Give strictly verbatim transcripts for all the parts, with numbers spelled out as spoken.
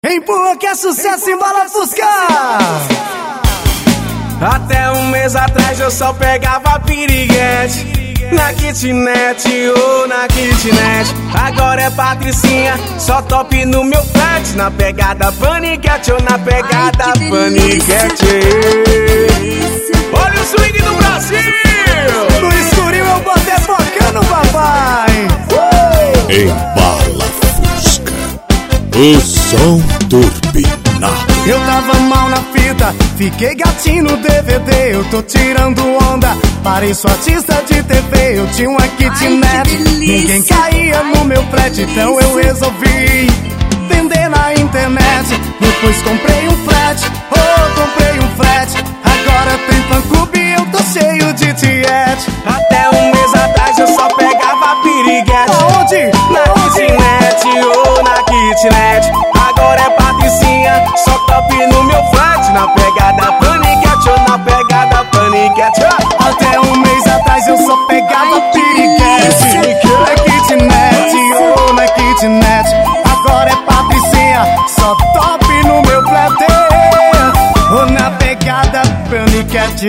Empurra que é sucesso e bala Fusca. Até um mês atrás eu só pegava piriguete na kitnet ou na kitnet. Agora é Patricinha, só top no meu flat. Na pegada paniquete ou na pegada Ai, paniquete. Olha o swing do Brasil! No escurinho eu botei focando, papai. Uh! Embala Fusca, o som turbinado. Eu tava mal na fita, fiquei gatinho no D V D. Eu tô tirando onda, pareço artista de T V. Eu tinha uma kitnet, ninguém caía no meu flat. Então eu resolvi vender na internet. Depois comprei um flat, oh, comprei um flat. Agora tem fã-clube e eu tô cheio de tiete. Até um mês atrás eu só pegava piriguete Aonde? Na kitnet ou na kitnet. Agora é Patricinha, só top no meu flat. Na pegada paniquete ou na pegada paniquete. Até um mês atrás eu só pegava piriguete na kitnet ou na kitnet. Agora é Patricinha, só top no meu flat ou na pegada paniquete.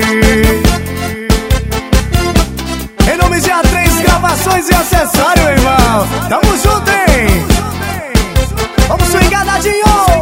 Em nome de A três Gravações e Acessório, irmão. Tamo junto, hein? Vamos swingar, Dadinho!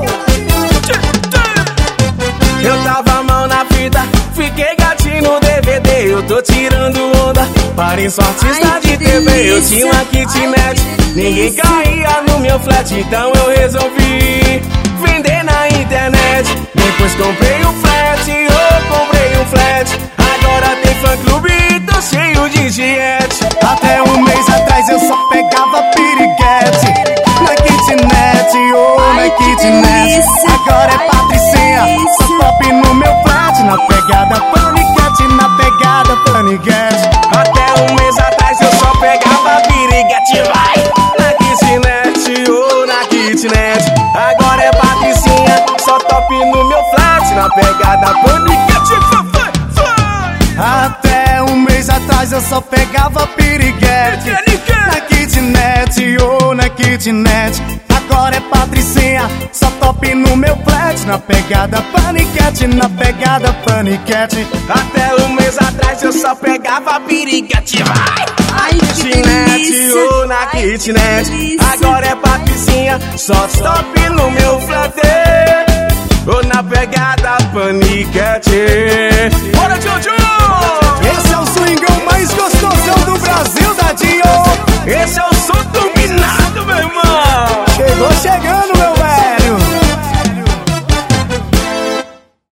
Eu tava mal na fita, fiquei gatinho no D V D. Eu tô tirando onda, pareço artista Ai, de T V. Eu tinha uma kitnet, ninguém caía no meu flat. Então eu resolvi vender na internet. Depois comprei um flat, eu comprei um flat. Agora tem fã-clube e tô cheio de tiete. Até um mês atrás eu só pegava piriguete na kitnet ou na kitnet. Agora é Patricinha, só top no meu flat. Na pegada paniquete, na pegada paniquete. Até um mês atrás eu só pegava piriguete, vai! Na kitnet ou na kitnet. Agora é Patricinha, só top no meu flat. Na pegada paniquete, vai, vai! Até um mês atrás eu só pegava piriguete na kitnet ou na kitnet. Agora é Patricinha, só top no meu flat. Na pegada paniquete, na pegada paniquete. Até um mês atrás eu só pegava piriguete, vai! Ai, que kitnet ou na kitnet. Agora é Patricinha, só top no meu flat ou na pegada paniquete. Bora, Jojo! Esse é o swingão mais gostosão do Brasil, Dadinho. Esse é o som dominado, meu irmão. Chegou chegando, meu